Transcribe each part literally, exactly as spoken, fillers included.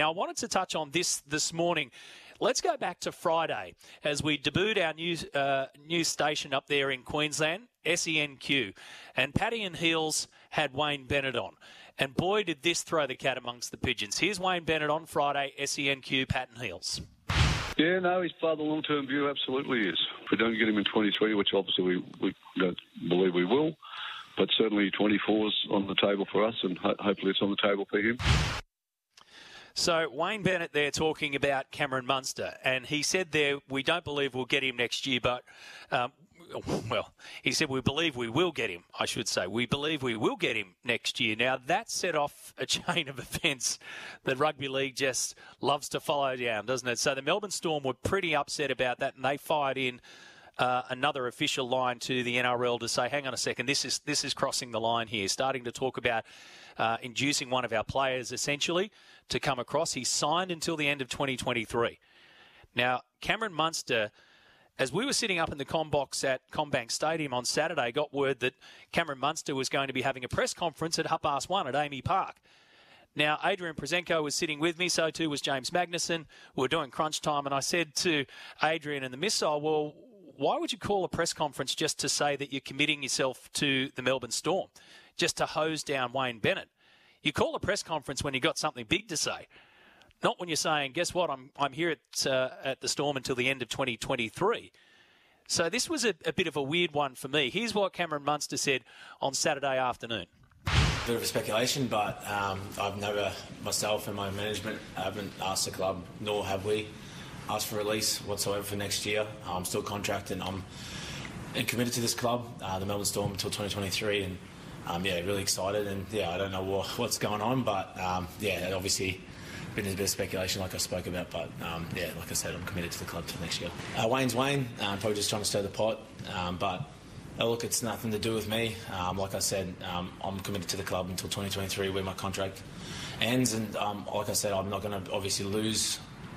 Now, I wanted to touch on this this morning. Let's go back to Friday as we debuted our news, uh, news station up there in Queensland, S E N Q. And Paddy and Heels had Wayne Bennett on. And boy, did this throw the cat amongst the pigeons. Here's Wayne Bennett on Friday, S E N Q, Pat and Heels. Yeah, no, he's part of the long-term view, absolutely is. If we don't get him in twenty-three, which obviously we, we don't believe we will, but certainly twenty-four's on the table for us, and ho- hopefully it's on the table for him. So Wayne Bennett there talking about Cameron Munster, and he said there, we don't believe we'll get him next year, but, um, well, he said we believe we will get him, I should say. We believe we will get him next year. Now, that set off a chain of events that rugby league just loves to follow down, doesn't it? So the Melbourne Storm were pretty upset about that, and they fired in Uh, another official line to the N R L to say, hang on a second, this is this is crossing the line here, starting to talk about uh, inducing one of our players, essentially, to come across. He's signed until the end of twenty twenty-three. Now, Cameron Munster, as we were sitting up in the Combox at Combank Stadium on Saturday, got word that Cameron Munster was going to be having a press conference at half past one at Amy Park. Now, Adrian Prezenko was sitting with me, so too was James Magnuson. We were doing crunch time, and I said to Adrian and the missile, well, why would you call a press conference just to say that you're committing yourself to the Melbourne Storm, just to hose down Wayne Bennett? You call a press conference when you've got something big to say, not when you're saying, guess what, I'm I'm here at uh, at the Storm until the end of twenty twenty-three. So this was a, a bit of a weird one for me. Here's what Cameron Munster said on Saturday afternoon. A bit of a speculation, but um, I've never, myself and my management, haven't asked the club, nor have we asked for release whatsoever for next year. I'm still contracted and I'm committed to this club, uh, the Melbourne Storm, until twenty twenty-three, and um, yeah, really excited. And yeah, I don't know what, what's going on, but um, yeah, obviously been a bit of speculation, like I spoke about. But um, yeah, like I said, I'm committed to the club till next year. Uh, Wayne's Wayne, uh, probably just trying to stir the pot, um, but uh, look, it's nothing to do with me. Um, like I said, um, I'm committed to the club until twenty twenty-three, where my contract ends, and um, like I said, I'm not going to obviously lose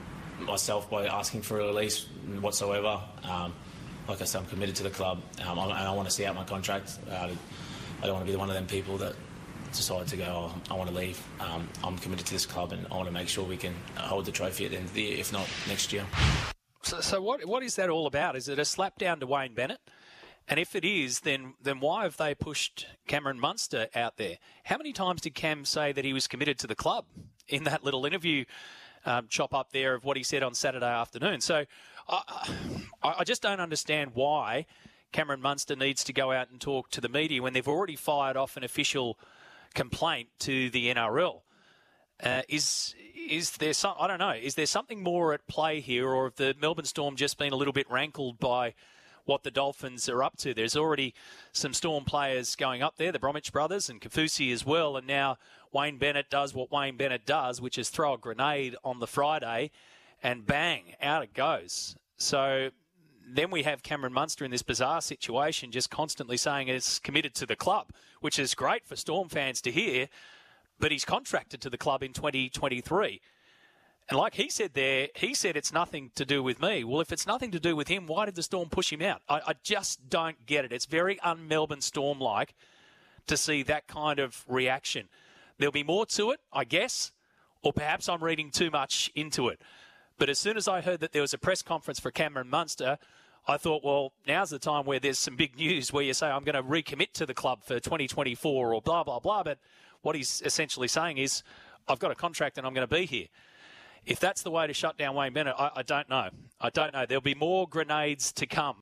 myself by asking for a release whatsoever. Um, like I said, I'm committed to the club, um, and I want to see out my contract. Uh, I don't want to be one of them people that decide to go, oh, I want to leave. Um, I'm committed to this club, and I want to make sure we can hold the trophy at the end of the year, if not next year. So, so what what is that all about? Is it a slap down to Wayne Bennett? And if it is, then then why have they pushed Cameron Munster out there? How many times did Cam say that he was committed to the club in that little interview Um, chop up there of what he said on Saturday afternoon? So I, I just don't understand why Cameron Munster needs to go out and talk to the media when they've already fired off an official complaint to the N R L. Uh, is is there some, I don't know, is there something more at play here, or have the Melbourne Storm just been a little bit rankled by what the Dolphins are up to? There's already some Storm players going up there, the Bromwich brothers and Kafusi as well, and now Wayne Bennett does what Wayne Bennett does, which is throw a grenade on the Friday, and bang, out it goes. So then we have Cameron Munster in this bizarre situation, just constantly saying it's committed to the club, which is great for Storm fans to hear, but he's contracted to the club in twenty twenty-three. And like he said there, he said it's nothing to do with me. Well, if it's nothing to do with him, why did the Storm push him out? I, I just don't get it. It's very un-Melbourne Storm-like to see that kind of reaction. There'll be more to it, I guess, or perhaps I'm reading too much into it. But as soon as I heard that there was a press conference for Cameron Munster, I thought, well, now's the time where there's some big news where you say, I'm going to recommit to the club for twenty twenty-four or blah, blah, blah. But what he's essentially saying is, I've got a contract and I'm going to be here. If that's the way to shut down Wayne Bennett, I, I don't know. I don't know. There'll be more grenades to come